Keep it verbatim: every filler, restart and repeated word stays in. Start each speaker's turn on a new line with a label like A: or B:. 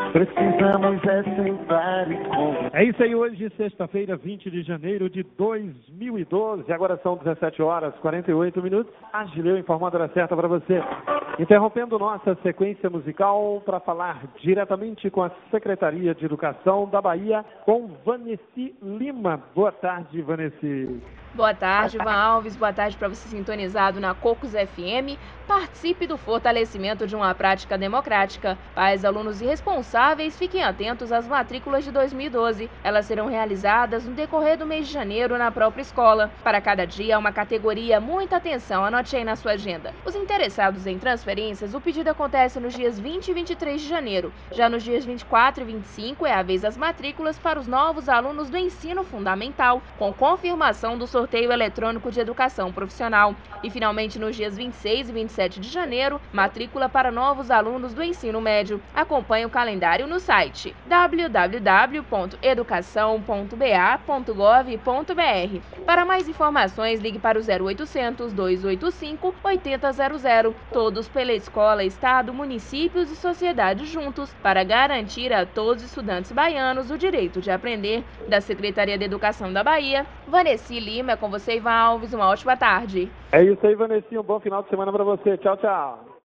A: Precisamos é sentar e conversar.
B: É isso aí, hoje, sexta-feira, vinte de janeiro de dois mil e doze. Agora são dezessete horas e quarenta e oito minutos. A Gileu informando a hora certa para você. Interrompendo nossa sequência musical para falar diretamente com a Secretaria de Educação da Bahia, com Vaneci Lima. Boa tarde, Vaneci.
C: Boa tarde, Ivan Alves. Boa tarde para você sintonizado na Cocos F M. Participe do fortalecimento de uma prática democrática. Pais, alunos e responsáveis, fiquem atentos às matrículas de dois mil e doze. Elas serão realizadas no decorrer do mês de janeiro na própria escola. Para cada dia, uma categoria. Muita atenção, anote aí na sua agenda. Os interessados em transferências, o pedido acontece nos dias vinte e vinte e três de janeiro. Já nos dias vinte e quatro e vinte e cinco é a vez das matrículas para os novos alunos do ensino fundamental, com confirmação do sorteio eletrônico de educação profissional. E finalmente nos dias vinte e seis e vinte e sete de janeiro, matrícula para novos alunos do ensino médio. Acompanhe o calendário no site w w w ponto educação ponto b a ponto gov ponto b r. Para mais informações, ligue para o zero oitocentos, dois oito cinco, oito zero zero zero. Todos pela escola, estado, municípios e sociedade juntos para garantir a todos os estudantes baianos o direito de aprender. Da Secretaria de Educação da Bahia, Vaneci Lima. É com você, Ivan Alves. Uma ótima tarde.
B: É isso aí, Vanessa. Um bom final de semana para você. Tchau, tchau.